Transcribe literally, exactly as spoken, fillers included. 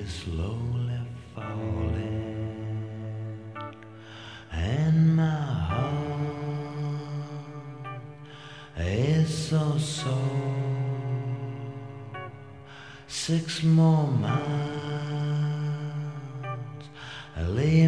is slowly falling, and my heart is so sore. Six more miles I lay